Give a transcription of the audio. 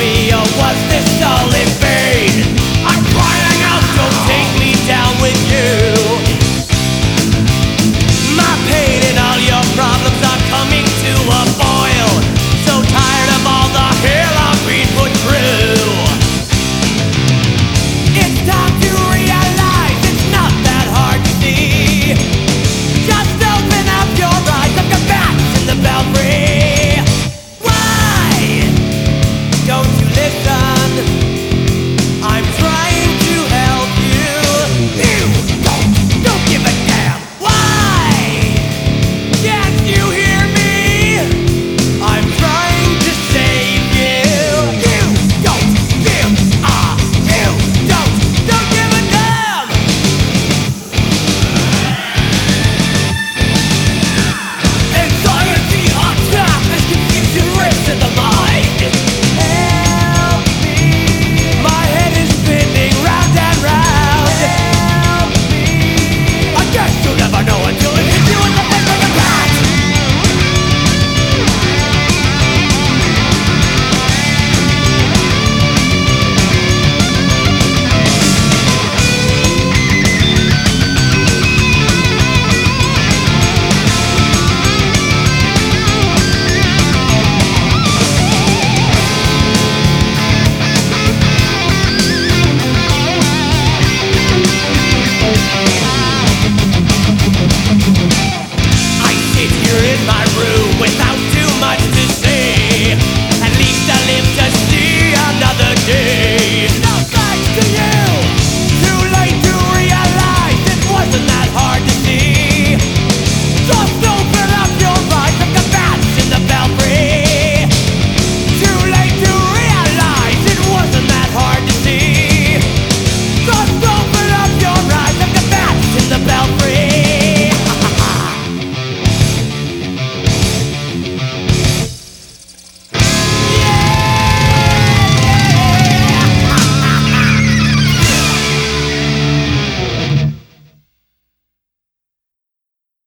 me, or was this all in vain? I'm crying out, don't take me down with you. My pain and all your problems are coming to a boil. So tired of all the hell I've been put through. It's time to realize it's not that hard to see. Just open up your eyes, I've got bats in the belfry. Why don't you listen?